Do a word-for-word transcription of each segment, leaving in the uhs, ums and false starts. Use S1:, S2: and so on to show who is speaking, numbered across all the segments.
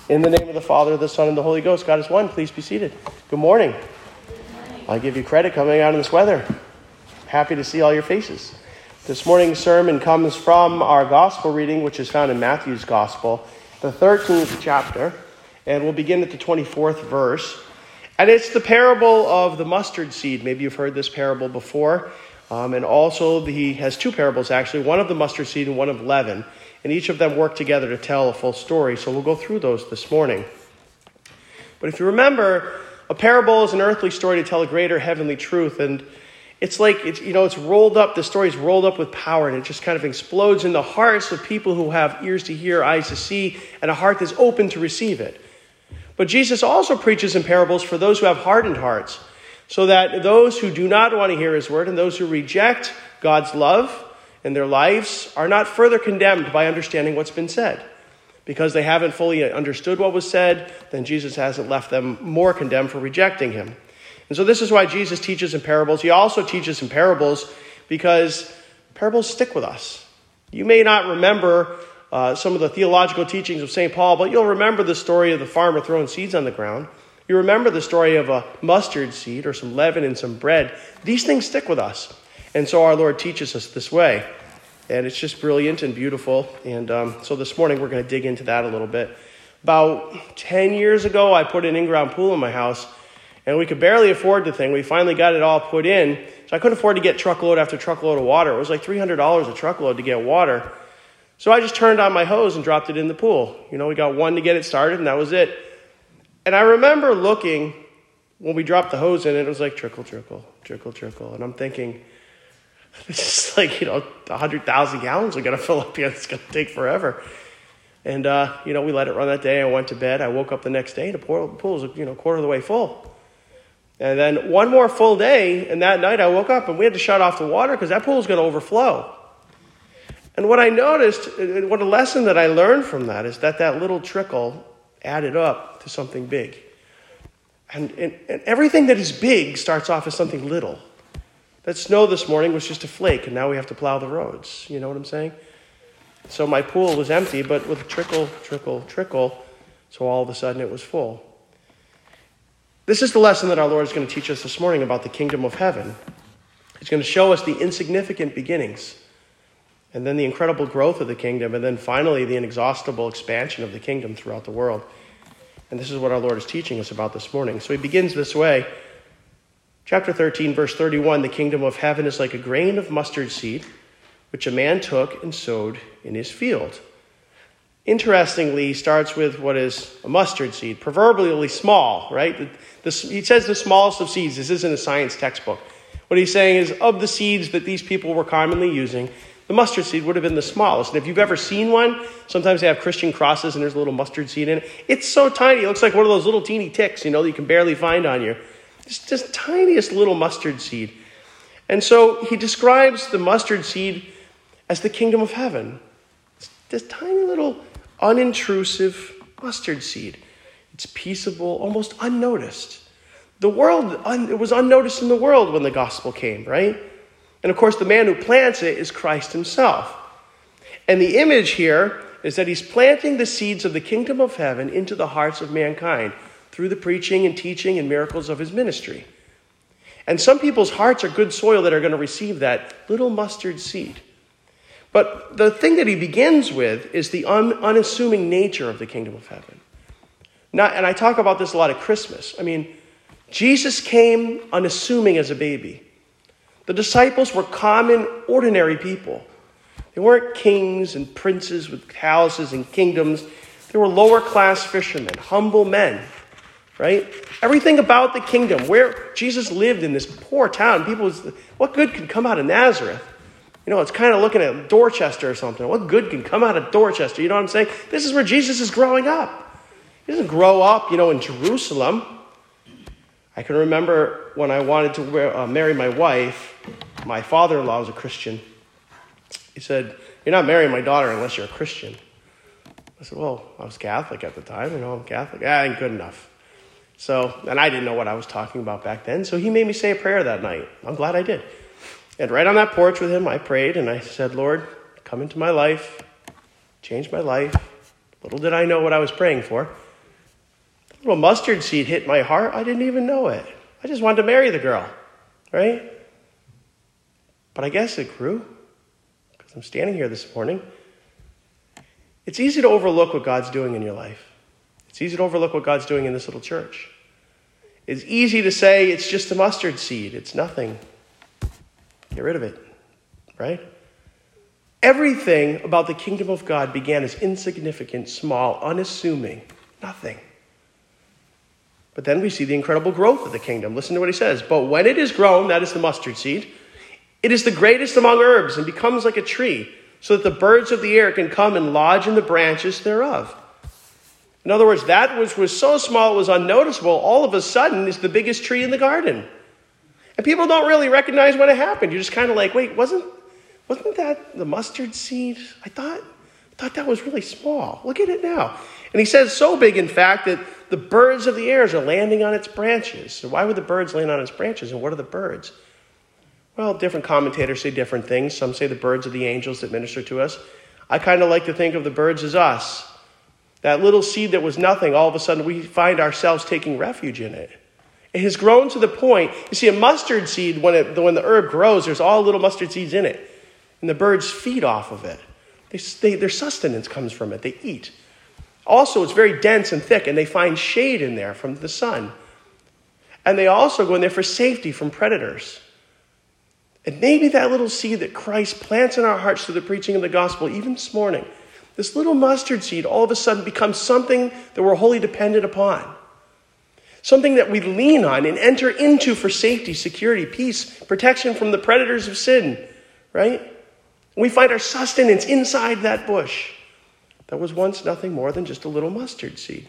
S1: In the name of the Father, the Son, and the Holy Ghost, God is one. Please be seated. Good morning. I give you credit coming out in this weather. Happy to see all your faces. This morning's sermon comes from our gospel reading, which is found in Matthew's gospel, the thirteenth chapter, and we'll begin at the twenty-fourth verse. And it's the parable of the mustard seed. Maybe you've heard this parable before. Um, and also, he has two parables, actually, one of the mustard seed and one of leaven. And each of them work together to tell a full story. So we'll go through those this morning. But if you remember, a parable is an earthly story to tell a greater heavenly truth. And it's like, it's, you know, it's rolled up, the story is rolled up with power. And it just kind of explodes in the hearts of people who have ears to hear, eyes to see, and a heart that's open to receive it. But Jesus also preaches in parables for those who have hardened hearts, so that those who do not want to hear his word and those who reject God's love in their lives are not further condemned by understanding what's been said. Because they haven't fully understood what was said, then Jesus hasn't left them more condemned for rejecting him. And so this is why Jesus teaches in parables. He also teaches in parables because parables stick with us. You may not remember uh, some of the theological teachings of Saint Paul, but you'll remember the story of the farmer throwing seeds on the ground. You remember the story of a mustard seed or some leaven and some bread. These things stick with us. And so our Lord teaches us this way. And it's just brilliant and beautiful. And um, so this morning we're going to dig into that a little bit. About ten years ago, I put an in-ground pool in my house. And we could barely afford the thing. We finally got it all put in. So I couldn't afford to get truckload after truckload of water. It was like three hundred dollars a truckload to get water. So I just turned on my hose and dropped it in the pool. You know, we got one to get it started, and that was it. And I remember looking, when we dropped the hose in, it was like trickle, trickle, trickle, trickle. And I'm thinking, this is like, you know, one hundred thousand gallons we got to fill up here. It's going to take forever. And, uh, you know, we let it run that day. I went to bed. I woke up the next day, and the pool was, you know, a quarter of the way full. And then one more full day, and that night I woke up, and we had to shut off the water because that pool was going to overflow. And what I noticed, what a lesson that I learned from that is that that little trickle added up to something big. And, and, and everything that is big starts off as something little. That snow this morning was just a flake, and now we have to plow the roads. You know what I'm saying? So my pool was empty, but with trickle, trickle, trickle, so all of a sudden it was full. This is the lesson that our Lord is going to teach us this morning about the kingdom of heaven. He's going to show us the insignificant beginnings, and then the incredible growth of the kingdom, and then finally the inexhaustible expansion of the kingdom throughout the world. And this is what our Lord is teaching us about this morning. So he begins this way. Chapter thirteen, verse thirty-one, the kingdom of heaven is like a grain of mustard seed, which a man took and sowed in his field. Interestingly, he starts with what is a mustard seed, proverbially small, right? The, the, he says the smallest of seeds. This isn't a science textbook. What he's saying is, of the seeds that these people were commonly using, the mustard seed would have been the smallest. And if you've ever seen one, sometimes they have Christian crosses and there's a little mustard seed in it. It's so tiny. It looks like one of those little teeny ticks, you know, that you can barely find on you. It's just tiniest little mustard seed. And so he describes the mustard seed as the kingdom of heaven. It's this tiny little unintrusive mustard seed. It's peaceable, almost unnoticed. The world, it was unnoticed in the world when the gospel came, right? And of course, the man who plants it is Christ himself. And the image here is that he's planting the seeds of the kingdom of heaven into the hearts of mankind through the preaching and teaching and miracles of his ministry. And some people's hearts are good soil that are going to receive that little mustard seed. But the thing that he begins with is the un- unassuming nature of the kingdom of heaven. Now, and I talk about this a lot at Christmas. I mean, Jesus came unassuming as a baby. The disciples were common, ordinary people. They weren't kings and princes with palaces and kingdoms. They were lower-class fishermen, humble men, right? Everything about the kingdom, where Jesus lived in this poor town, people was, what good could come out of Nazareth? You know, it's kind of looking at Dorchester or something. What good can come out of Dorchester? You know what I'm saying? This is where Jesus is growing up. He doesn't grow up, you know, in Jerusalem. I can remember when I wanted to wear, uh, marry my wife, my father-in-law was a Christian. He said, "You're not marrying my daughter unless you're a Christian." I said, "Well, I was Catholic at the time. You know, I'm Catholic. Ah, ain't good enough." So, and I didn't know what I was talking about back then. So he made me say a prayer that night. I'm glad I did. And right on that porch with him, I prayed and I said, "Lord, come into my life, change my life." Little did I know what I was praying for. little mustard seed hit my heart. I didn't even know it. I just wanted to marry the girl, right? But I guess it grew because I'm standing here this morning. It's easy to overlook what God's doing in your life. It's easy to overlook what God's doing in this little church. It's easy to say it's just a mustard seed. It's nothing. Get rid of it, right? Everything about the kingdom of God began as insignificant, small, unassuming, nothing. But then we see the incredible growth of the kingdom. Listen to what he says. But when it is grown, that is the mustard seed, it is the greatest among herbs and becomes like a tree, so that the birds of the air can come and lodge in the branches thereof. In other words, that which was so small it was unnoticeable, all of a sudden is the biggest tree in the garden. And people don't really recognize when it happened. You're just kind of like, wait, wasn't wasn't that the mustard seed? I thought, I thought that was really small. Look at it now. And he says so big, in fact, that the birds of the air are landing on its branches. So why would the birds land on its branches? And what are the birds? Well, different commentators say different things. Some say the birds are the angels that minister to us. I kind of like to think of the birds as us. That little seed that was nothing, all of a sudden we find ourselves taking refuge in it. It has grown to the point, you see, a mustard seed, when, it, when the herb grows, there's all little mustard seeds in it. And the birds feed off of it. They, they, their sustenance comes from it. They eat. Also, it's very dense and thick, and they find shade in there from the sun. And they also go in there for safety from predators. And maybe that little seed that Christ plants in our hearts through the preaching of the gospel, even this morning, this little mustard seed all of a sudden becomes something that we're wholly dependent upon. Something that we lean on and enter into for safety, security, peace, protection from the predators of sin, right? We find our sustenance inside that bush that was once nothing more than just a little mustard seed.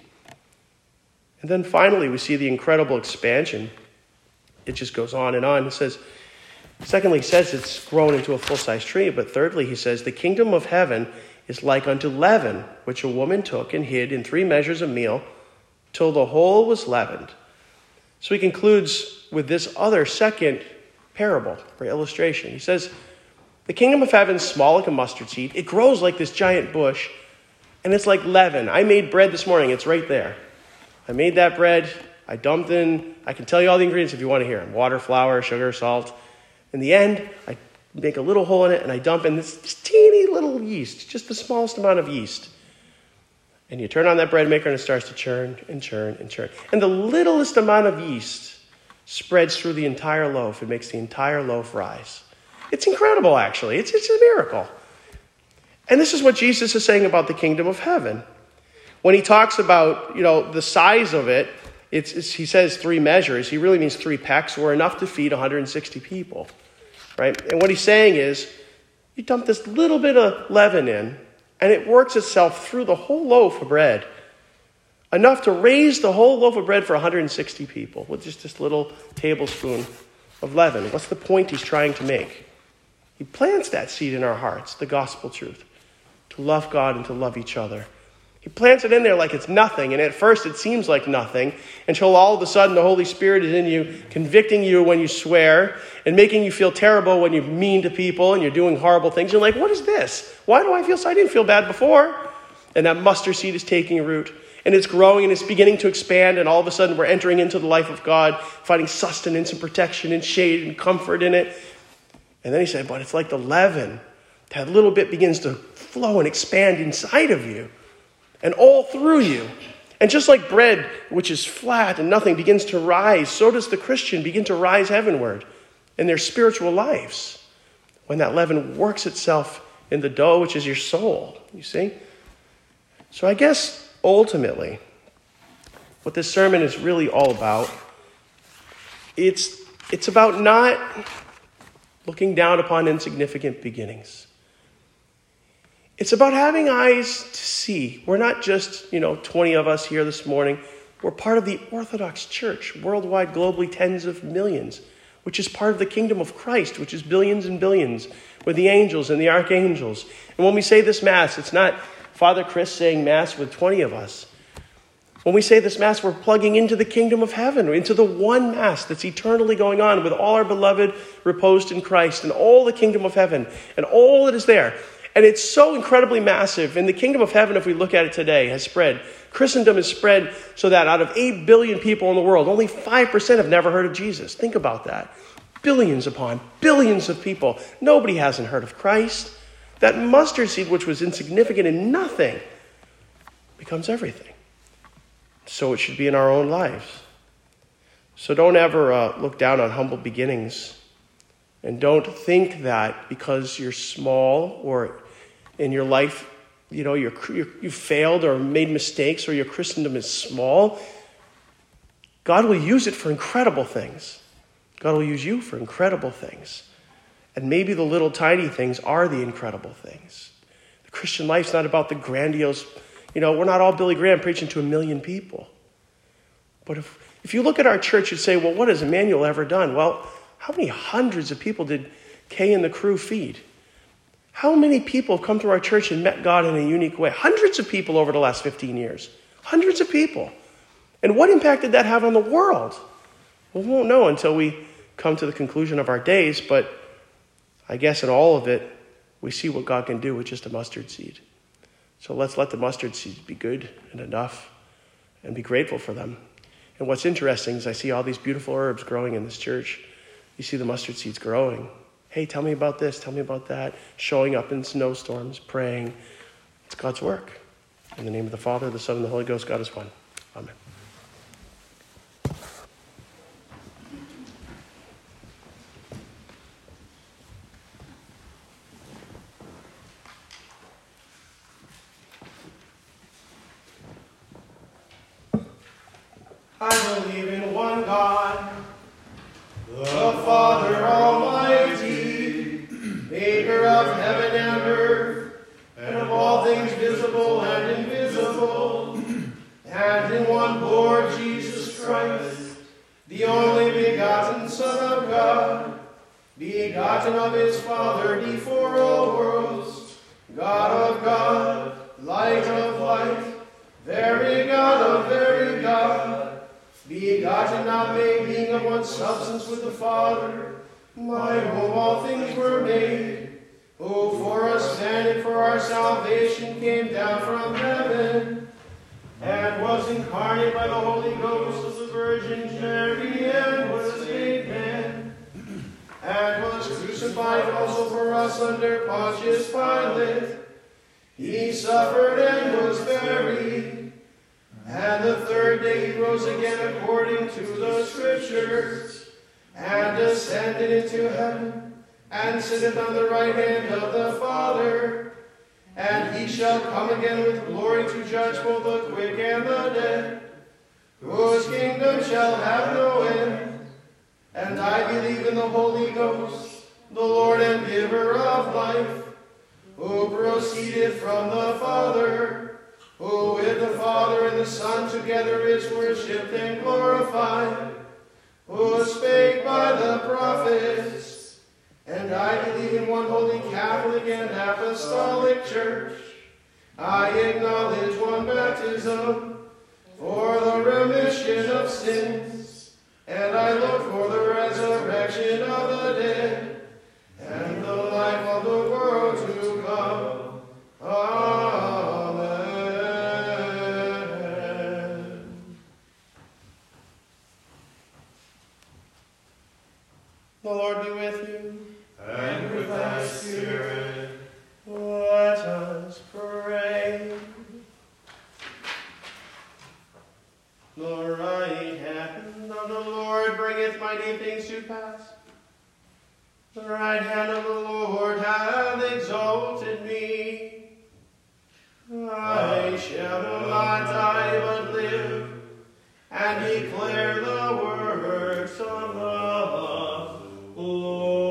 S1: And then finally, we see the incredible expansion. It just goes on and on. It says, secondly, he says it's grown into a full-size tree. But thirdly, he says, the kingdom of heaven is like unto leaven, which a woman took and hid in three measures of meal, till the whole was leavened. So he concludes with this other second parable or illustration. He says, the kingdom of heaven is small like a mustard seed. It grows like this giant bush, and it's like leaven. I made bread this morning. It's right there. I made that bread. I dumped in, I can tell you all the ingredients if you want to hear them. Water, flour, sugar, salt. In the end, I make a little hole in it, and I dump in this, this teeny little yeast, just the smallest amount of yeast. And you turn on that bread maker, and it starts to churn and churn and churn. And the littlest amount of yeast spreads through the entire loaf. It makes the entire loaf rise. It's incredible, actually. It's, it's a miracle. And this is what Jesus is saying about the kingdom of heaven. When he talks about, you know, the size of it, it's, it's he says three measures. He really means three pecks, or enough to feed one hundred sixty people. Right? And what he's saying is, you dump this little bit of leaven in, and it works itself through the whole loaf of bread. Enough to raise the whole loaf of bread for one hundred sixty people with just this little tablespoon of leaven. What's the point he's trying to make? He plants that seed in our hearts, the gospel truth, to love God and to love each other. He plants it in there like it's nothing, and at first it seems like nothing, until all of a sudden the Holy Spirit is in you, convicting you when you swear, and making you feel terrible when you're mean to people and you're doing horrible things. You're like, what is this? Why do I feel so? I didn't feel bad before. And that mustard seed is taking root, and it's growing, and it's beginning to expand, and all of a sudden we're entering into the life of God, finding sustenance and protection and shade and comfort in it. And then he said, but it's like the leaven. That little bit begins to flow and expand inside of you and all through you. And just like bread, which is flat and nothing, begins to rise, so does the Christian begin to rise heavenward in their spiritual lives when that leaven works itself in the dough, which is your soul, you see? So I guess ultimately, what this sermon is really all about, it's, it's about not looking down upon insignificant beginnings. It's about having eyes to see. We're not just, you know, twenty of us here this morning. We're part of the Orthodox Church, worldwide, globally, tens of millions, which is part of the kingdom of Christ, which is billions and billions, with the angels and the archangels. And when we say this Mass, it's not Father Chris saying Mass with twenty of us. When we say this Mass, we're plugging into the kingdom of heaven, into the one Mass that's eternally going on with all our beloved reposed in Christ and all the kingdom of heaven and all that is there. And it's so incredibly massive. And the kingdom of heaven, if we look at it today, has spread. Christendom is spread so that out of eight billion people in the world, only five percent have never heard of Jesus. Think about that. Billions upon billions of people. Nobody hasn't heard of Christ. That mustard seed, which was insignificant and nothing, becomes everything. So it should be in our own lives. So don't ever uh, look down on humble beginnings. And don't think that because you're small or in your life, you know, you're, you're, you failed or made mistakes or your Christendom is small, God will use it for incredible things. God will use you for incredible things. And maybe the little tiny things are the incredible things. The Christian life's not about the grandiose, you know, we're not all Billy Graham preaching to a million people. But if, if you look at our church, you'd say, well, what has Emmanuel ever done? Well, how many hundreds of people did Kay and the crew feed? How many people have come to our church and met God in a unique way? Hundreds of people over the last fifteen years. Hundreds of people. And what impact did that have on the world? Well, we won't know until we come to the conclusion of our days, but I guess in all of it, we see what God can do with just a mustard seed. So let's let the mustard seeds be good and enough and be grateful for them. And what's interesting is I see all these beautiful herbs growing in this church. You see the mustard seeds growing. Hey, tell me about this, tell me about that. Showing up in snowstorms, praying. It's God's work. In the name of the Father, the Son, and the Holy Ghost, God is one. Amen. I believe in one God, the Father Almighty, maker of heaven and earth, and of all things visible and invisible, and in one Lord Jesus Christ, the only begotten Son of God, begotten of his Father before all worlds, God of God, light of light, very God of very God, begotten, not made, being of one substance with the Father, by whom all things were made, who for us men and for our salvation came down from heaven, and was incarnate by the Holy Ghost of the Virgin Mary, and was made man, and was crucified also for us under Pontius Pilate. He suffered and was buried. And the third day he rose again according to the Scriptures, and ascended into heaven, and sitteth on the right hand of the Father. And he shall come again with glory to judge both the quick and the dead, whose kingdom shall have no end. And I believe in the Holy Ghost, the Lord and giver of life, who proceeded from the Father, who with the Father and the Son together is worshipped and glorified, who spake by the prophets. And I believe in one holy Catholic and Apostolic Church. I acknowledge one baptism for the remission of sins, and I look for the resurrection of the dead and the life of the world to come. Amen. The Lord be with you.
S2: And with thy spirit.
S1: Let us pray. The right hand of the Lord bringeth mighty things to pass. The right hand of the Lord hath exalted me. I shall not die but live, and declare the works of the Lord.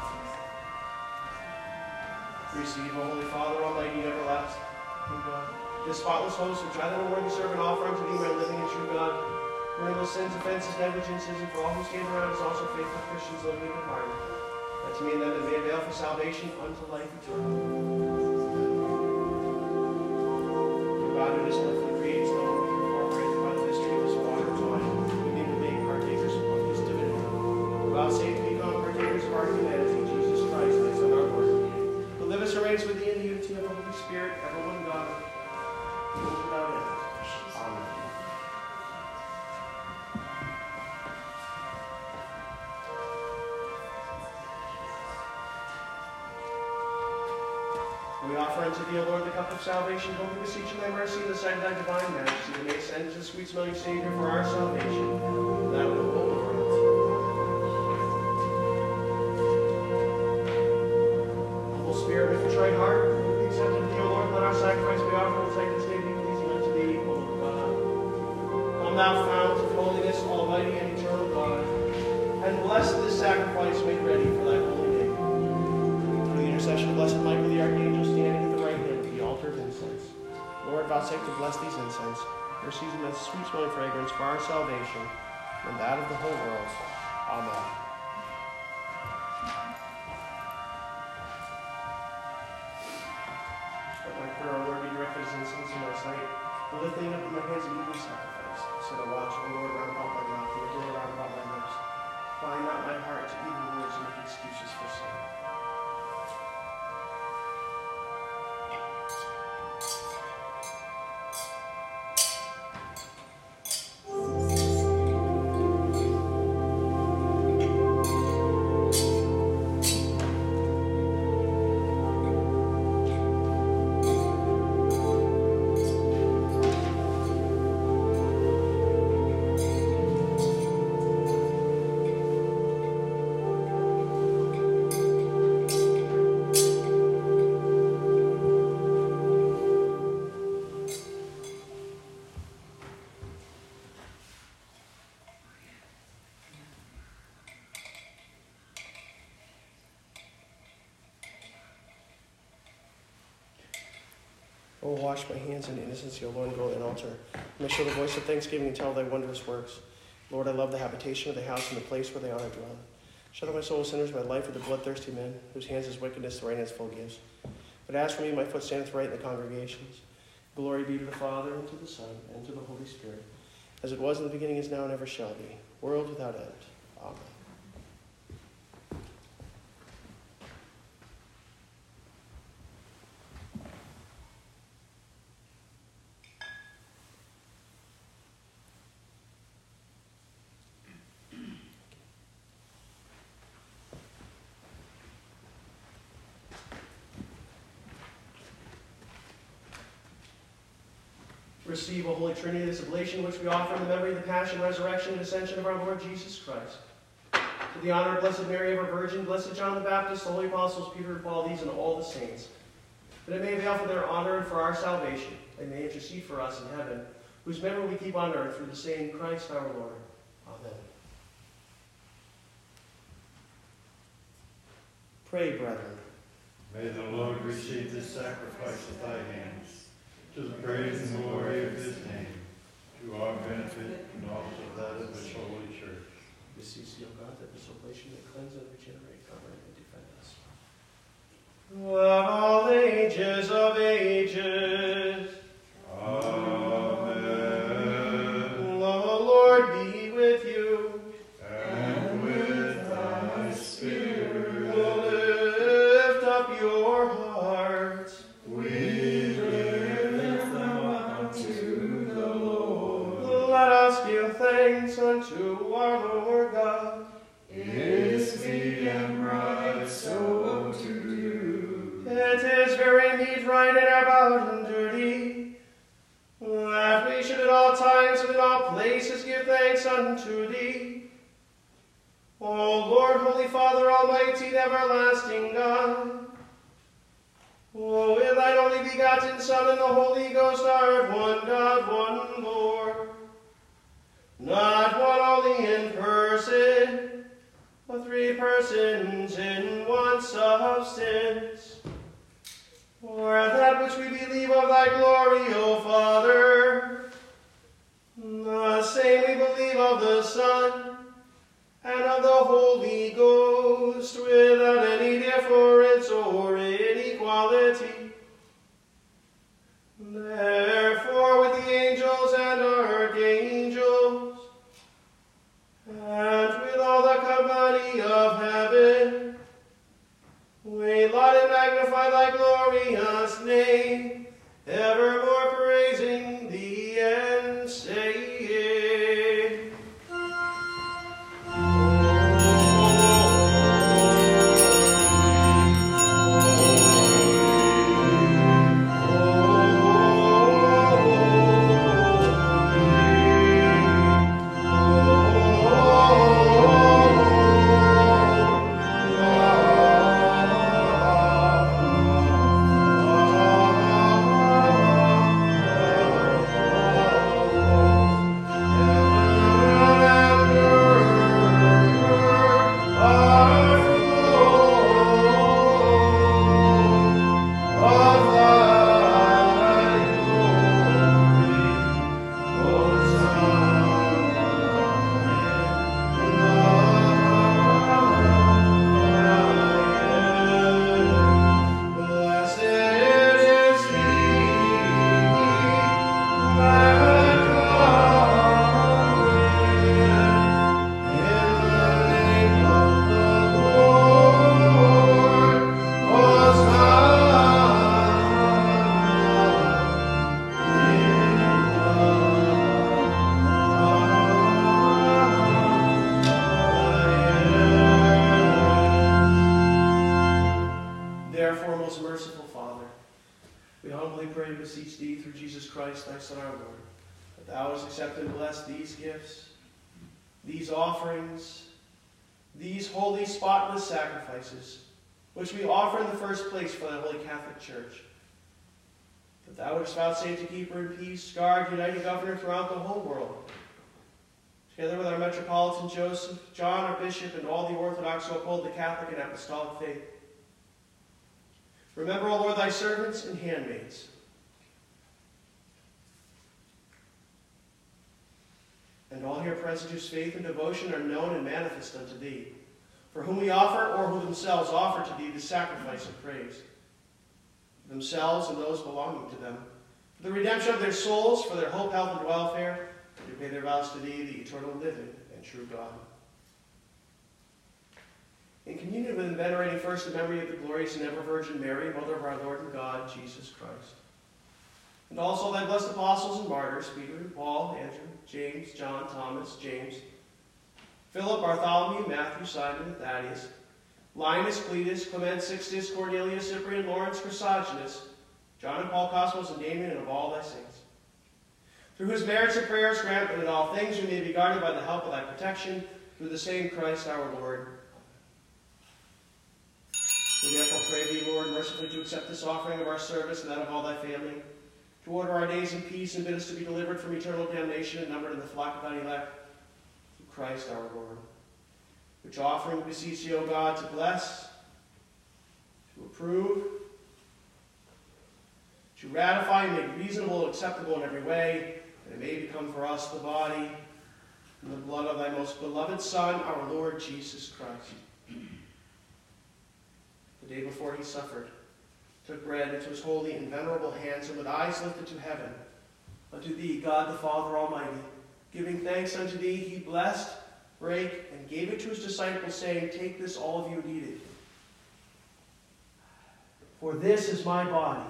S1: Receive, O Holy Father, Almighty, everlasting God. This spotless host, which I, the worthy servant, offer unto thee, my living and true God, for no sins, offenses, negligences, and for all who stand around us, also faithful Christians, living in departed, that to me and them that may avail for salvation unto life eternal. God, who does not create his own, incorporated by the mystery of his water and wine, we need to be partakers of his divinity. Vouchsafe to become partakers of our humanity, Jesus Christ, thy Son, our Lord, who liveth and reigns with thee in the unity of the Holy Spirit, ever one God, world without end. Amen. We offer unto thee, O Lord, the cup of salvation, humbly beseeching thy mercy in the sight of thy divine majesty, that may ascend as a sweet-smelling Savior for our salvation, that will the whole world. Humble spirit and contrite heart, we accept of thee, O Lord, let our sacrifice be offered and take this day be pleasing unto thee, O Lord God. Come thou fount of holiness, almighty and eternal God, and bless this sacrifice made ready for thy holy name. Through the intercession of blessed Michael the Archangel, standing at the right hand of the altar of incense, Lord, vouchsafe to bless these incense, receive them as a sweet-smelling fragrance for our salvation and that of the whole world. Amen. Let my prayer, O Lord, be directed as incense in my sight, the lifting up of my hands and evening sacrifice. So I watch, O Lord, round about my mouth and the door round about my lips. Find not my heart to evil words and make excuses for sin. Oh, wash my hands in innocency, O Lord, and go to an altar. May show the voice of thanksgiving and tell thy wondrous works. Lord, I love the habitation of the house and the place where they honor dwell. Shut up my soul, sinners, my life with the bloodthirsty men, whose hands is wickedness, the right hand's full gifts. But as for me, my foot standeth right in the congregations. Glory be to the Father, and to the Son, and to the Holy Spirit, as it was in the beginning, is now, and ever shall be, world without end. Amen. Receive, O Holy Trinity, this oblation which we offer in the memory of the passion, resurrection, and ascension of our Lord Jesus Christ. To the honor of Blessed Mary, ever Virgin, Blessed John the Baptist, the holy apostles, Peter and Paul, these and all the saints, that it may avail for their honor and for our salvation, they may intercede for us in heaven, whose memory we keep on earth through the same Christ our Lord. Amen. Pray, brethren.
S2: May the Lord receive this sacrifice at thy hands, to the praise and glory of his name, to our benefit and also that of his holy church.
S1: Beseech thee, O God, that this oblation may cleanse and regenerate, govern, and defend us. Of all ages of ages.
S2: Amen.
S1: The Lord be with you.
S2: And with thy spirit.
S1: Lift up your hearts.
S2: We lift them up to the Lord.
S1: Let us give thanks unto our Lord God.
S2: It is meet and right so to do.
S1: It is very meet, right, and our bounden duty, that we should at all times and in all places give thanks unto thee, O Lord, Holy Father, Almighty and everlasting God, who in thine only begotten Son and the Holy Ghost art one God, one Lord, not one only in person, but three persons in one substance, For that which we believe of thy glory, O Father, the same we believe of the Son, and of the Holy Ghost, without any difference or inequality. Therefore, with the angels and archangels, and with all the company of heaven, we laud and magnify thy glorious name, evermore praising thee and saying, which we offer in the first place for the Holy Catholic Church. That thou wouldst vouchsafe to keep her in peace, guard, unite, and govern her throughout the whole world. Together with our Metropolitan Joseph, John, our Bishop, and all the Orthodox who uphold the Catholic and Apostolic faith. Remember, O Lord, thy servants and handmaids. And all here present whose faith and devotion are known and manifest unto thee, for whom we offer, or who themselves offer to thee the sacrifice of praise, for themselves and those belonging to them, for the redemption of their souls, for their hope, health, and welfare, to pay their vows to thee, the eternal living and true God. In communion with and venerating first the memory of the glorious and ever Virgin Mary, Mother of our Lord and God, Jesus Christ, and also thy blessed apostles and martyrs, Peter, Paul, Andrew, James, John, Thomas, James, Philip, Bartholomew, Matthew, Simon, Thaddeus, Linus, Cletus, Clement, Sixtus, Cornelius, Cyprian, Lawrence, Chrysogonus, John and Paul, Cosmos, and Damien, and of all thy saints. Through whose merits and prayers grant that in all things we may be guarded by the help of thy protection, through the same Christ our Lord. We therefore pray thee, Lord, mercifully to accept this offering of our service and that of all thy family, to order our days in peace and bid us to be delivered from eternal damnation and numbered in the flock of thine elect, Christ our Lord, which offering we beseech thee, O God, to bless, to approve, to ratify and make reasonable and acceptable in every way, that it may become for us the body and the blood of thy most beloved Son, our Lord Jesus Christ. The day before he suffered, took bread into his holy and venerable hands, and with eyes lifted to heaven, unto thee, God the Father Almighty, giving thanks unto thee, he blessed, brake, and gave it to his disciples, saying, take this, all of you, and eat it. For this is my body.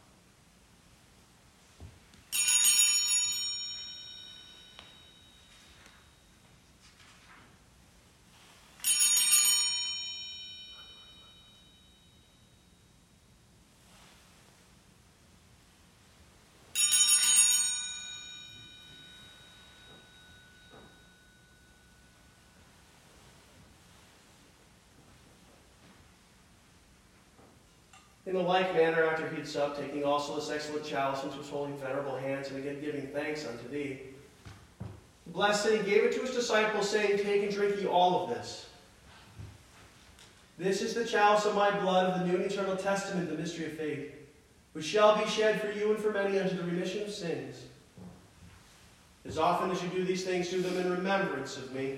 S1: In the like manner, after he had supped, taking also this excellent chalice into his holy and venerable hands, and again giving thanks unto thee, he blessed it, and gave it to his disciples, saying, take and drink ye all of this. This is the chalice of my blood of the new and eternal testament, the mystery of faith. which shall be shed for you and for many unto the remission of sins. As often as you do these things, do them in remembrance of me.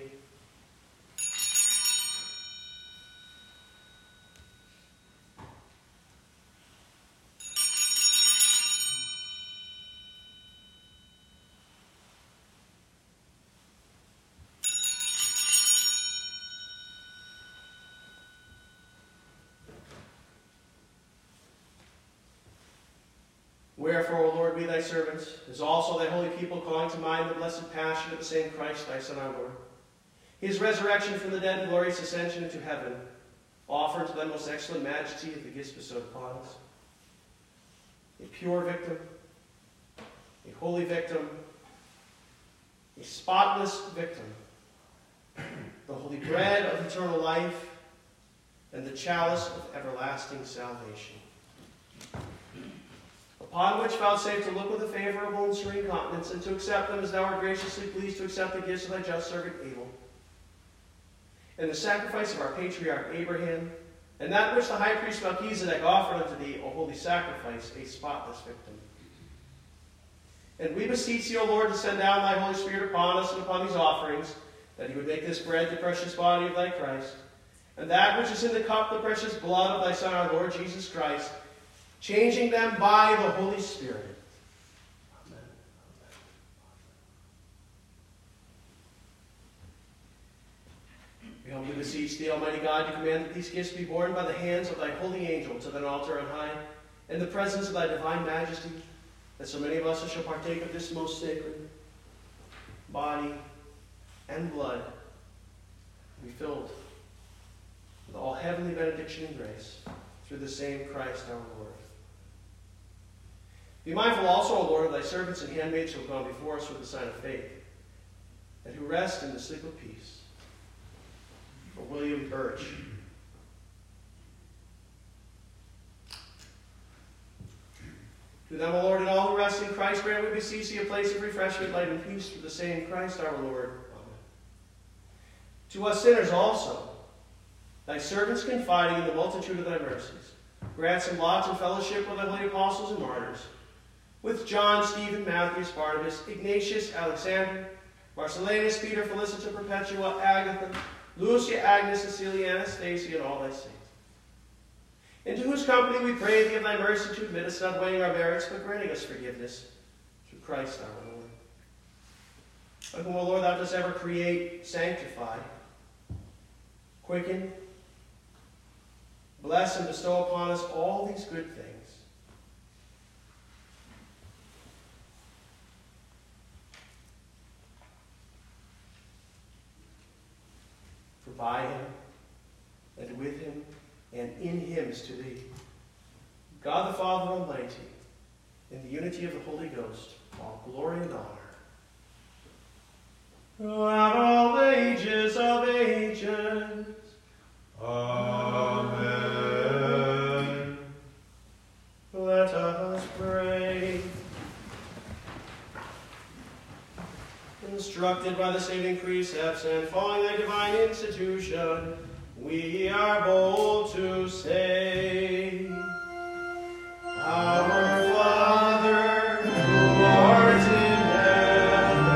S1: Wherefore, O Lord, we thy servants, as also thy holy people, calling to mind the blessed passion of the same Christ, thy Son, our Lord, his resurrection from the dead and glorious ascension into heaven, offer to thy most excellent majesty the gifts bestowed upon us. A pure victim, a holy victim, a spotless victim, the holy bread of eternal life, and the chalice of everlasting salvation. Upon which vouchsafe to look with a favorable and serene countenance, and to accept them as thou art graciously pleased to accept the gifts of thy just servant Abel, and the sacrifice of our patriarch Abraham, and that which the high priest Melchizedek offered unto thee, O holy sacrifice, a spotless victim. And we beseech thee, O Lord, to send down thy Holy Spirit upon us and upon these offerings, that he would make this bread the precious body of thy Christ, and that which is in the cup the precious blood of thy Son, our Lord Jesus Christ, changing them by the Holy Spirit. Amen. We humbly beseech thee, Almighty God, to command that these gifts be borne by the hands of thy holy angel to thine altar on high, in the presence of thy divine majesty, that so many of us as shall partake of this most sacred body and blood be filled with all heavenly benediction and grace through the same Christ our Lord. Be mindful also, O Lord, of thy servants and handmaids who have gone before us with the sign of faith, and who rest in the sleep of peace. For William Birch. To them, O Lord, and all who rest in Christ, grant, we beseech thee, a place of refreshment, light, and peace through the same Christ our Lord. Amen. To us sinners also, thy servants confiding in the multitude of thy mercies, grant some lot and fellowship with thy holy apostles and martyrs, with John, Stephen, Matthew, Barnabas, Ignatius, Alexander, Marcellinus, Peter, Felicita, Perpetua, Agatha, Lucia, Agnes, Cecilia, Anastasia, and all thy saints. Into whose company we pray thee of thy mercy to admit us, not weighing our merits, but granting us forgiveness through Christ our Lord. By whom, O Lord, thou dost ever create, sanctify, quicken, bless, and bestow upon us all these good things. For by him, and with him, and in him is to thee, God the Father Almighty, in the unity of the Holy Ghost, all glory and honor, throughout all ages of ages.
S2: Amen.
S1: Let us pray. Instructed by the saving precepts and following thy divine institution, we are bold to say, Our Father, who art in heaven,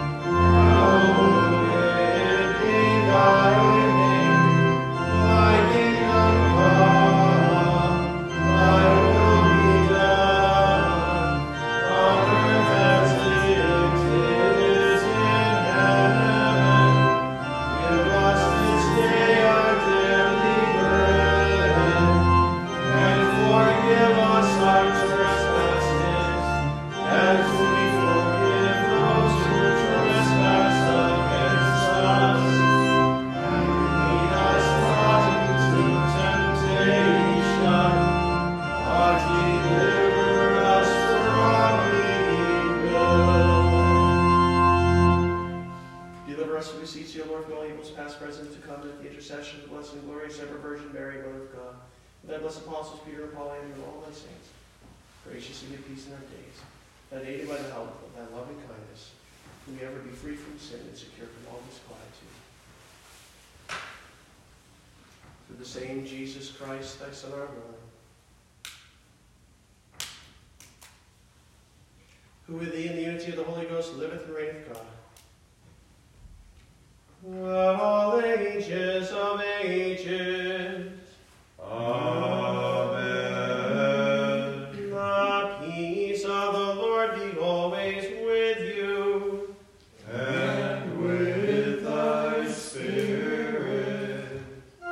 S1: hallowed be thy name. Thy kingdom come, thy will be done, on earth as it is in heaven. Give us this day our daily bread, and forgive us our trespasses, as we forgive those who trespass against us. And lead us not into temptation, but deliver us from evil. Deliver us, we beseech thee, O Lord, from all evils, past, present, to come, at the intercession of the blessed and glorious ever Virgin Mary, Mother of God, with thy blessed apostles Peter and Paul, and all thy saints, graciously give peace in our days, that aided by the help of thy loving kindness, we may ever be free from sin and secure from all disquietude. Through the same Jesus Christ, thy Son, our Lord. who with thee in the unity of the Holy Ghost liveth and reigneth God, of all ages of ages.
S2: Amen.
S1: The peace of the Lord be always with you.
S2: And with thy spirit.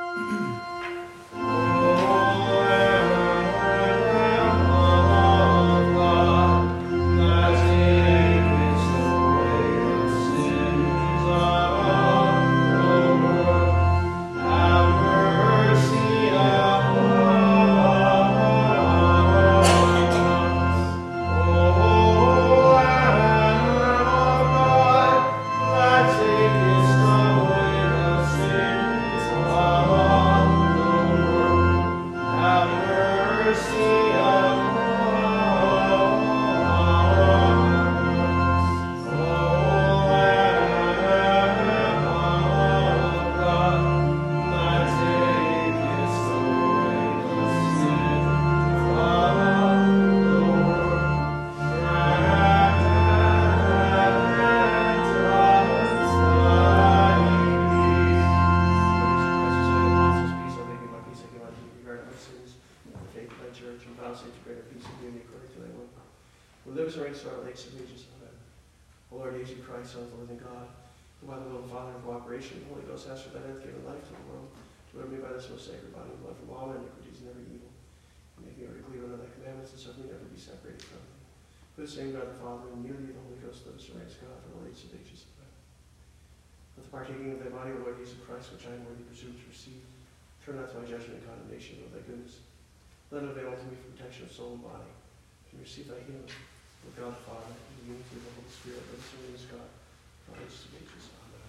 S1: With the same God the Father, and unity of the Holy Ghost, let us praise God for all ages of ages. Amen. With the partaking of thy body, O Lord Jesus Christ, which I am worthy presumed to receive, turn not to my judgment and condemnation, but thy goodness. Let it avail unto me for protection of soul and body, to receive thy healing. With God the Father, and the unity of the Holy Spirit, let us praise God for all ages of ages. Amen.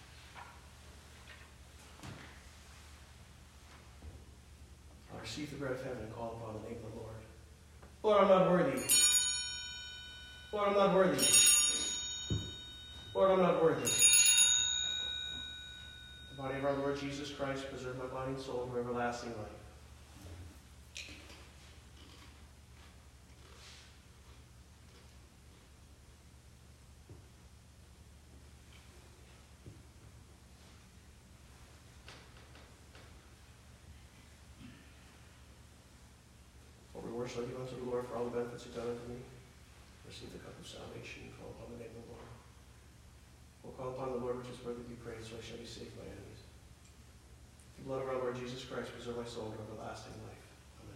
S1: I'll receive the bread of heaven and call upon the name of the Lord. Lord, I'm not worthy. Lord, I'm not worthy. Lord, I'm not worthy. The body of our Lord Jesus Christ, preserve my body and soul for everlasting life. Lord, we worship you unto the Lord for all the benefits you've done unto me. Receive the cup of salvation and call upon the name of the Lord. We'll call upon the Lord, which is worthy to be praised, so I shall be safe from my enemies. The blood of our Lord Jesus Christ preserve my soul to everlasting life. Amen.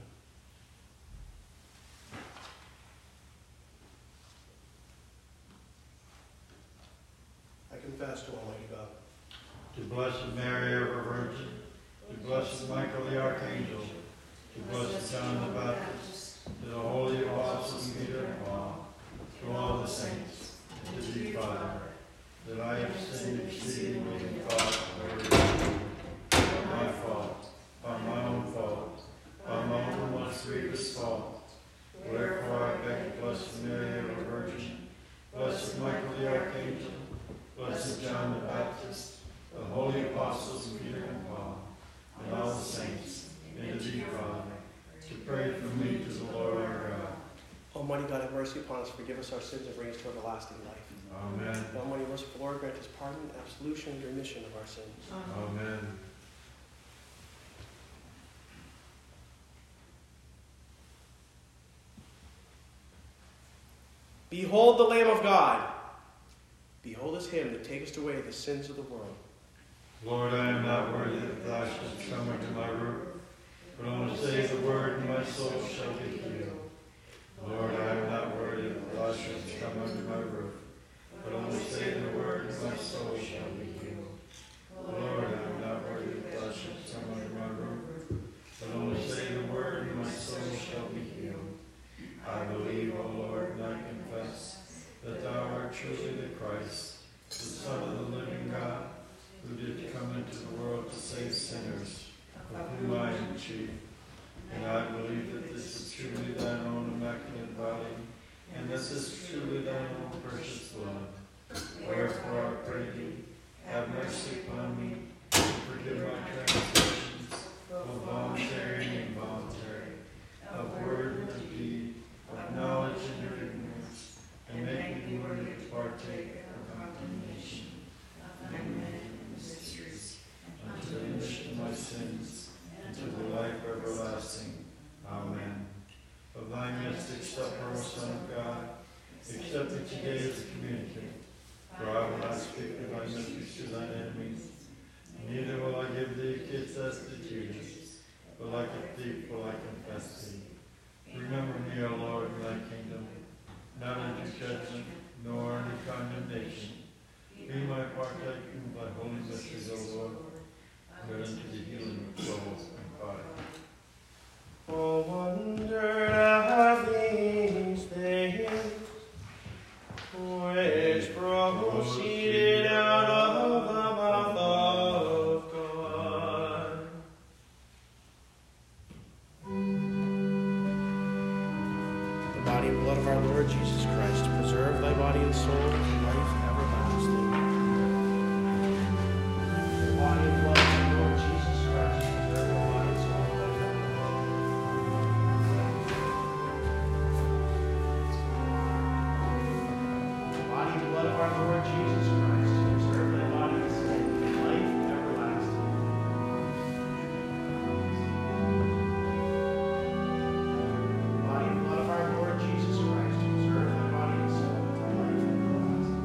S1: I confess to Almighty God.
S2: To Blessed Mary, ever Virgin. To Blessed Michael the Archangel. To Blessed John the Baptist. To the holy apostles Peter and Paul. To all the saints, and to thee, Father, that I have sinned exceedingly in thought, word, and deed, by my fault, by my own fault, by my own most grievous fault. Wherefore I beg Blessed Mary, ever Virgin, Blessed Michael the Archangel, Blessed John the Baptist, the holy apostles Peter and Paul, and all the saints, and to thee, Father, to pray for me to the Lord our God.
S1: Almighty God, have mercy upon us, forgive us our sins, and bring us to everlasting life.
S2: Amen.
S1: Almighty merciful Lord, grant us pardon, absolution, and remission of our sins.
S2: Amen.
S1: Behold the Lamb of God. Behold his him that taketh away the sins of the world.
S2: Lord, I am not worthy that thou shouldst come under my roof, but only say the word, and my soul shall be healed. Lord, I am not worthy that thou shouldst come under my roof, but only say the word, and my soul shall be healed. Lord, I am not worthy that thou shouldst come under my roof, but only say the word, and my soul shall be healed. I believe, O Lord, and I confess that thou art truly the Christ, the Son of the living God, who did come into the world to save sinners, of whom I am chief. And I believe that this is truly thine own immaculate body, and this is truly thine own precious blood. Wherefore I pray thee, have mercy upon me, and forgive my transgressions, both voluntary and involuntary, of word and of deed, of knowledge and of ignorance, and make sins, and to the life everlasting. Amen. Of thy mystic supper, O Son of God, accept it today as a communicant. For I will not speak of thy mysteries to thine enemies, neither will I give thee gifts destitutes, but like a thief will I confess thee. Remember me, O Lord, in thy kingdom, not unto judgment, nor unto condemnation. Be my partaker in thy holy mysteries, O Lord, but unto the healing of soul and body.
S1: Oh, wonder at these things which proceeded out of the mouth of God. The body and blood of our Lord Jesus Christ, preserve thy body and soul in life everlasting. The body and blood of our Lord Jesus Christ, preserve thy body and soul in life everlasting. The body and blood of our Lord Jesus Christ, preserve thy body and soul in life everlasting. The body and blood of our Lord Jesus Christ, preserve thy body and soul in life everlasting.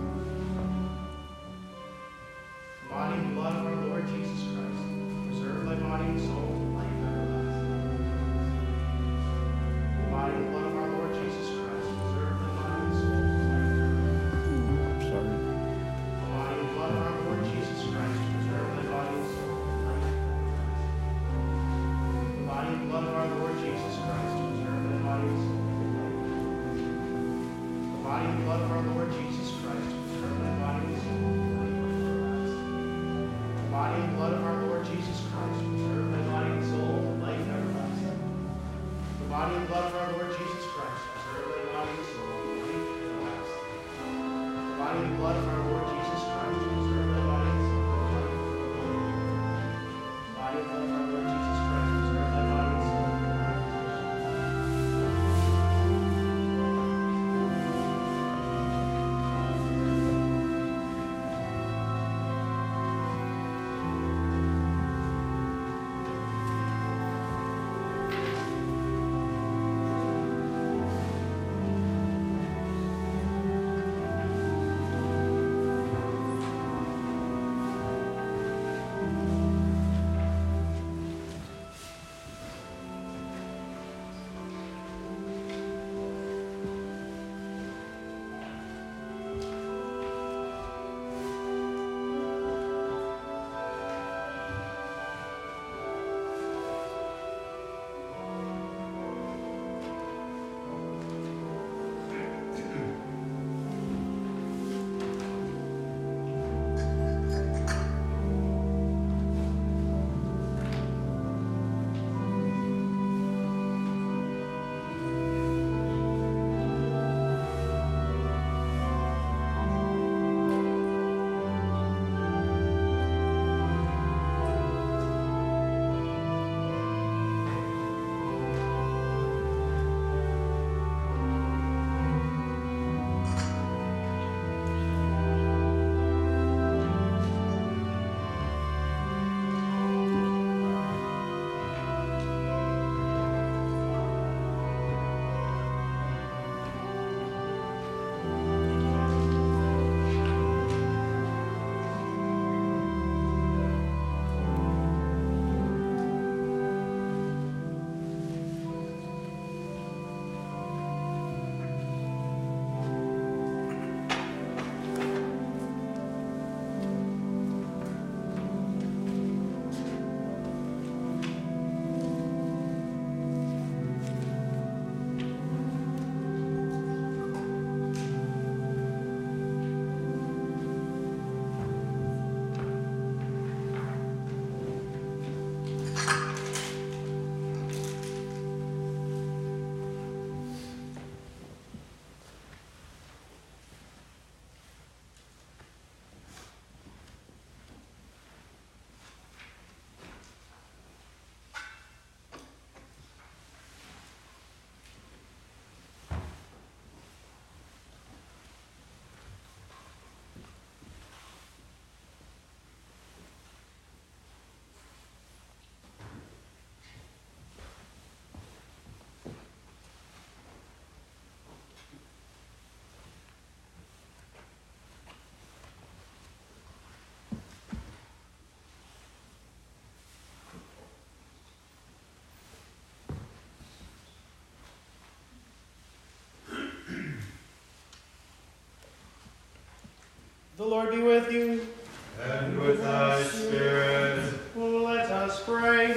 S1: The Lord be with you.
S2: And with thy spirit.
S1: Let us pray.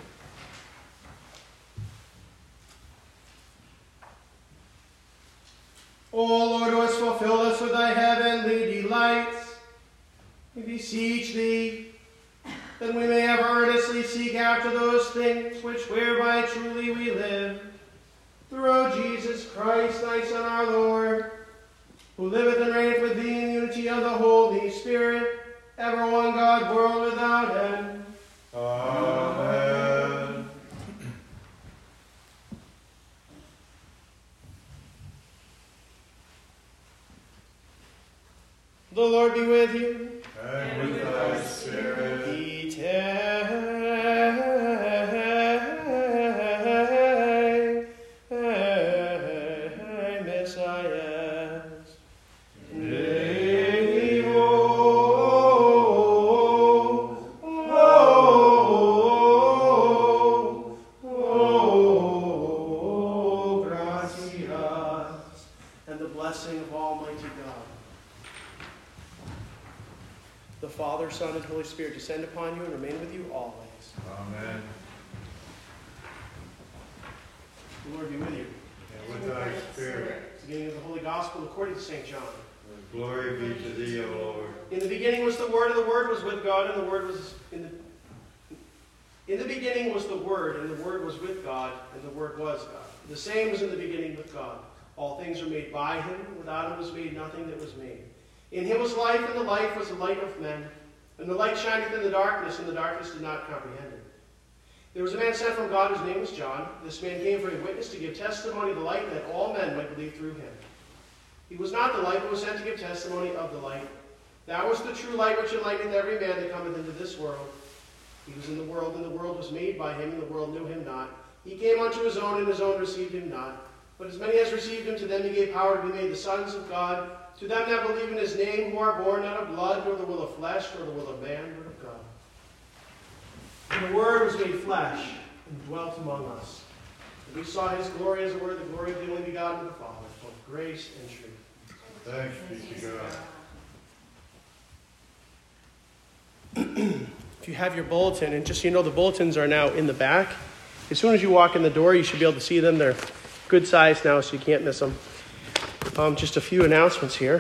S1: O Lord, who hast fulfilled us with thy heavenly delights, we beseech thee that we may ever earnestly seek after those things which whereby truly we live, through Jesus Christ, thy Son, our Lord, who liveth and reigneth with thee in unity of the Holy Spirit, ever one God, world without end.
S2: Amen.
S1: The Lord be with you.
S2: And with thy spirit.
S1: Son, and Holy Spirit descend upon you and remain with you always.
S2: Amen.
S1: The Lord be with you.
S2: And with thy spirit.
S1: Beginning of the Holy Gospel according to Saint John.
S2: Glory be to thee, O Lord.
S1: In the beginning was the Word, and the Word was with God, and the Word was in the In the beginning was the Word, and the Word was with God, and the Word was God. The same was in the beginning with God. All things are made by him. Without him was made nothing that was made. In him was life, and the life was the light of men. And the light shineth in the darkness, and the darkness did not comprehend it. There was a man sent from God whose name was John. This man came for a witness to give testimony of the light, that all men might believe through him. He was not the light, but was sent to give testimony of the light. That was the true light which enlighteneth every man that cometh into this world. He was in the world, and the world was made by him, and the world knew him not. He came unto his own, and his own received him not. But as many as received him, to them he gave power to be made the sons of God, to them that believe in his name, who are born not of blood, nor the will of flesh, nor the will of man, but of God. And the Word was made flesh, and dwelt among us. And we saw his glory as it were, the glory of the only begotten of the Father, full of grace and truth.
S2: Thanks be to
S1: God. If you have your bulletin, and just so you know, the bulletins are now in the back. As soon as you walk in the door, you should be able to see them. They're good size now, so you can't miss them. Um, just a few announcements here.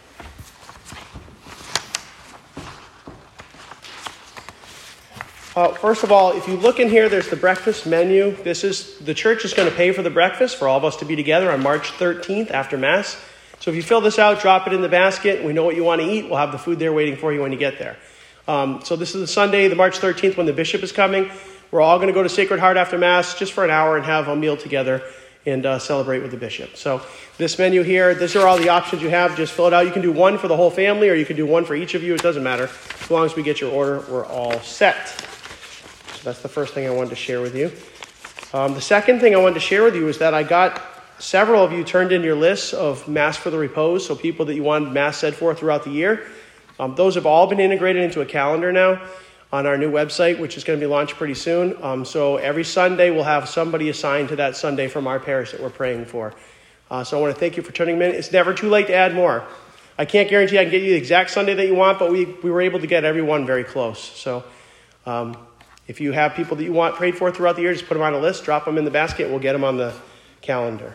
S1: Uh, first of all, if you look in here, there's the breakfast menu. This is the church is going to pay for the breakfast for all of us to be together on March thirteenth after Mass. So if you fill this out, drop it in the basket. We know what you want to eat. We'll have the food there waiting for you when you get there. Um, so this is the Sunday, the March thirteenth, when the bishop is coming. We're all going to go to Sacred Heart after Mass just for an hour and have a meal together and uh, celebrate with the bishop. So this menu here, these are all the options you have. Just fill it out. You can do one for the whole family, or you can do one for each of you. It doesn't matter. As long as we get your order, we're all set. So that's the first thing I wanted to share with you. Um, the second thing I wanted to share with you is that I got several of you turned in your lists of Mass for the Repose, so people that you wanted Mass said for throughout the year. Um, those have all been integrated into a calendar now on our new website, which is going to be launched pretty soon. Um, so every Sunday, we'll have somebody assigned to that Sunday from our parish that we're praying for. Uh, so I want to thank you for turning them in. It's never too late to add more. I can't guarantee I can get you the exact Sunday that you want, but we, we were able to get everyone very close. So um, if you have people that you want prayed for throughout the year, just put them on a list, drop them in the basket, we'll get them on the calendar.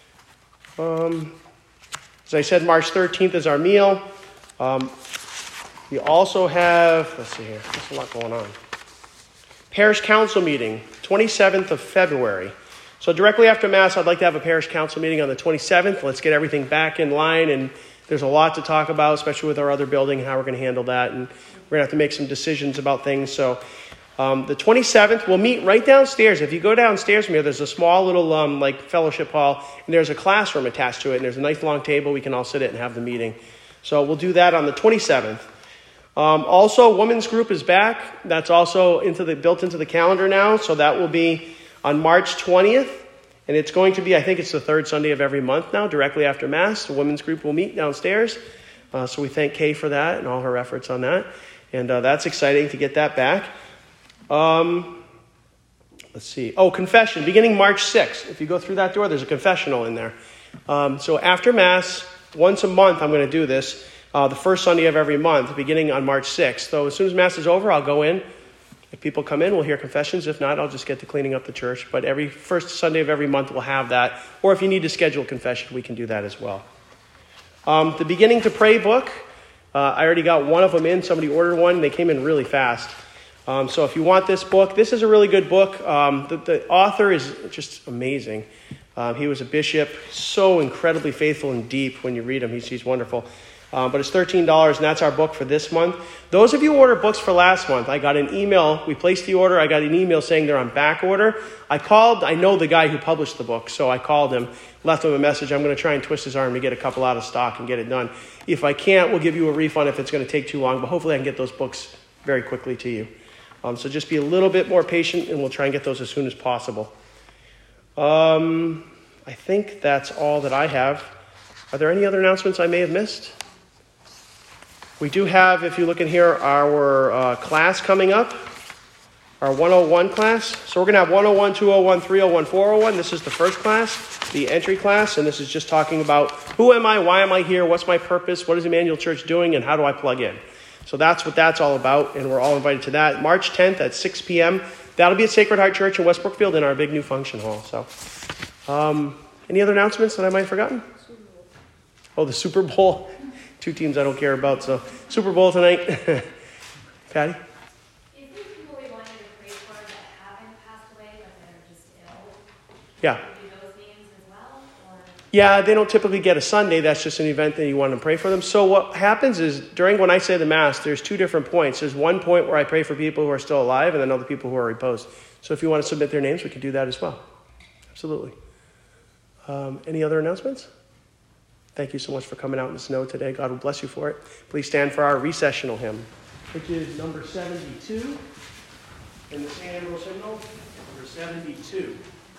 S1: Um, as I said, March thirteenth is our meal. Um, We also have, let's see here, there's a lot going on. Parish Council meeting, twenty-seventh of February. So directly after Mass, I'd like to have a Parish Council meeting on the twenty-seventh. Let's get everything back in line, and there's a lot to talk about, especially with our other building and how we're going to handle that. And we're going to have to make some decisions about things. So um, the twenty-seventh, we'll meet right downstairs. If you go downstairs from here, there's a small little um, like fellowship hall, and there's a classroom attached to it, and there's a nice long table we can all sit at and have the meeting. So we'll do that on the twenty-seventh. Um, also, women's group is back. That's also into the built into the calendar now. So that will be on March twentieth. And it's going to be, I think it's the third Sunday of every month now, directly after Mass. The women's group will meet downstairs. Uh, so we thank Kay for that and all her efforts on that. And uh, that's exciting to get that back. Um, let's see. Oh, confession, beginning March sixth. If you go through that door, there's a confessional in there. Um, so after Mass, once a month, I'm going to do this. uh, the first Sunday of every month, beginning on March sixth. So as soon as Mass is over, I'll go in. If people come in, we'll hear confessions. If not, I'll just get to cleaning up the church. But every first Sunday of every month, we'll have that. Or if you need to schedule confession, we can do that as well. Um, the Beginning to Pray book, uh, I already got one of them in. Somebody ordered one. They came in really fast. Um, so if you want this book, this is a really good book. Um, the, the author is just amazing. Um, he was a bishop, so incredibly faithful and deep. When you read him, he's, he's wonderful. Um, but it's thirteen dollars, and that's our book for this month. Those of you who ordered books for last month, I got an email. We placed the order. I got an email saying they're on back order. I called. I know the guy who published the book, so I called him, left him a message. I'm going to try and twist his arm to get a couple out of stock and get it done. If I can't, we'll give you a refund if it's going to take too long, but hopefully I can get those books very quickly to you. Um, so just be a little bit more patient, and we'll try and get those as soon as possible. Um, I think that's all that I have. Are there any other announcements I may have missed? We do have, if you look in here, our uh, class coming up, our one oh one class. So we're going to have one oh one, two oh one, three oh one, four oh one. This is the first class, the entry class, and this is just talking about who am I, why am I here, what's my purpose, what is Emmanuel Church doing, and how do I plug in. So that's what that's all about, and we're all invited to that. March tenth at six p.m. That'll be at Sacred Heart Church in West Brookfield in our big new function hall. So, um, any other announcements that I might have forgotten? Oh, the Super Bowl. Two teams I don't care about, so Super Bowl tonight. Patty?
S3: Is there people we wanted to pray for that haven't passed away, but that are just ill?
S1: Yeah.
S3: Do those names as well? Or?
S1: Yeah, they don't typically get a Sunday. That's just an event that you want to pray for them. So what happens is, during when I say the Mass, there's two different points. There's one point where I pray for people who are still alive, and then other people who are reposed. So if you want to submit their names, we can do that as well. Absolutely. Um, any other announcements? Thank you so much for coming out in the snow today. God will bless you for it. Please stand for our recessional hymn, which is number seventy-two in the Saint Ambrose hymnal, number seventy-two.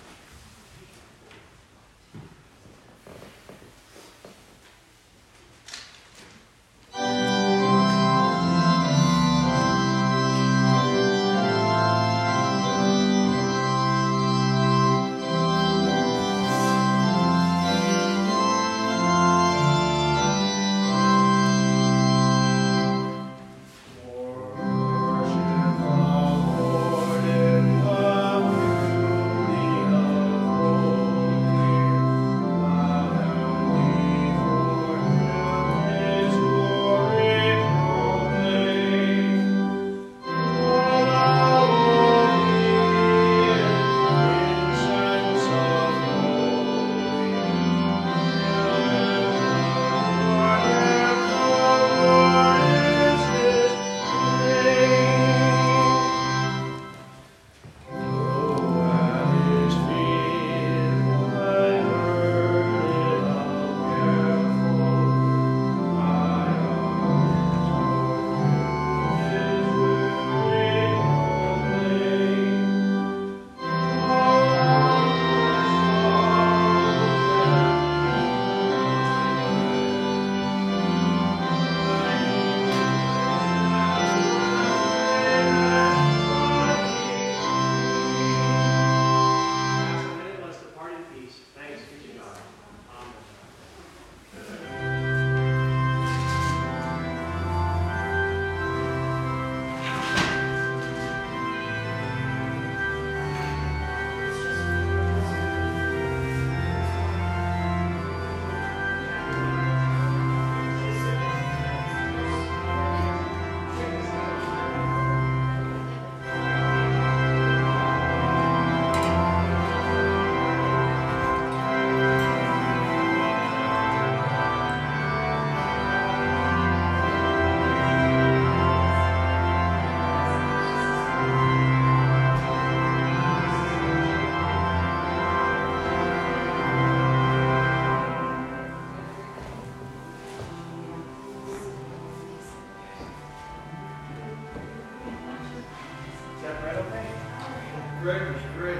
S2: Greg was great.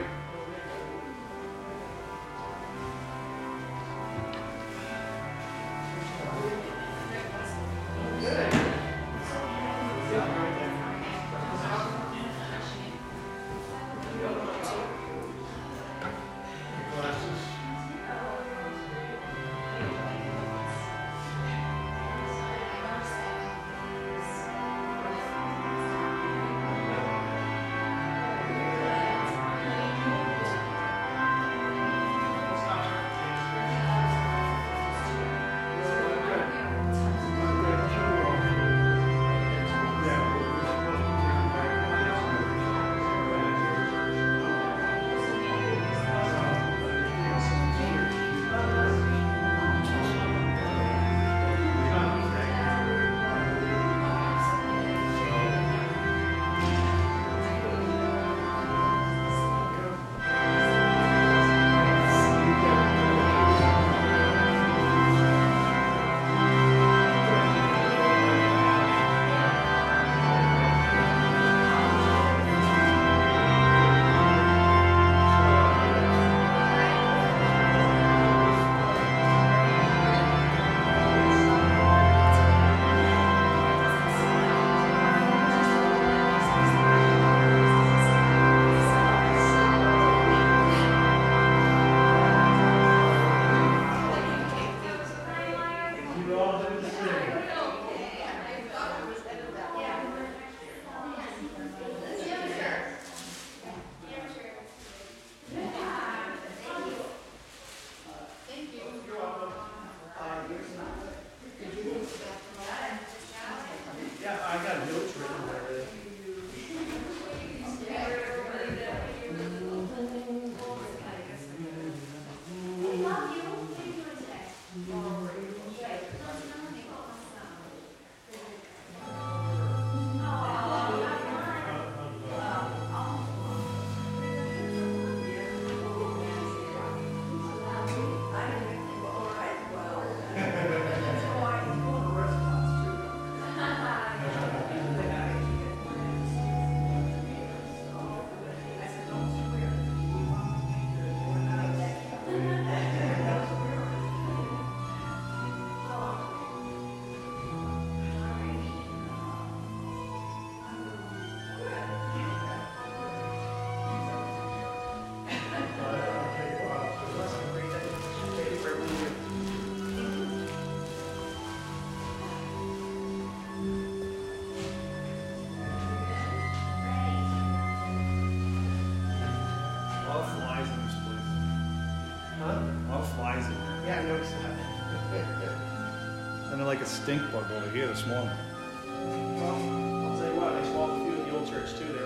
S2: Sounded like a stink bug over here this morning.
S1: Well, I'll tell you what, I swallowed a few in the old church too. They were